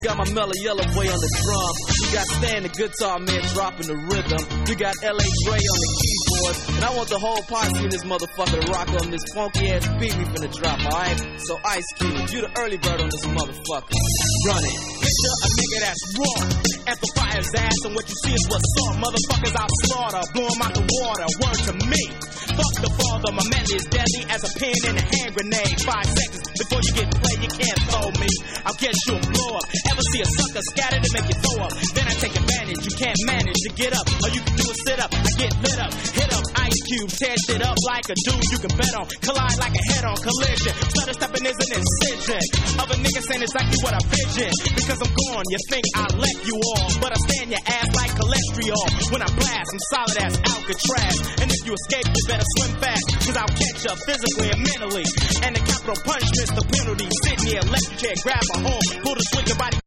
Got my mellow yellow boy on the drum. We got Stan, the guitar man, dropping the rhythm. We got L.A. Dre on the keyboard. And I want the whole posse in this motherfucker to rock on this funky ass beat we finna drop, alright? So Ice Cube, you the early bird on this motherfucker. Run it. Picture a nigga that's raw. Amplify his ass and what you see is what's up. Motherfuckers I'll slaughter, blow him out the water. Word to me. Fuck the father, my man is deadly as a pin in a hand grenade. 5 seconds before you get played, you can't throw me. I'll get you a blow up. Ever see a sucker scattered and make you throw up? Then I take advantage, you can't manage to get up. All you can do is sit up, I get lit up. Hit up Ice Cube, tear shit up like a dude you can bet on. Collide like a head-on collision. Stutter stepping is an incision. Other niggas saying exactly what I vision. Because I'm gone, you think I left you all. But I stand your ass like cholesterol. When I blast, I'm solid as Alcatraz. And if you escape, you better swim fast. Cause I'll catch up physically and mentally. And the capital punishment's the penalty. Sitting here, electric chair, grab a home. Pull the switch, your body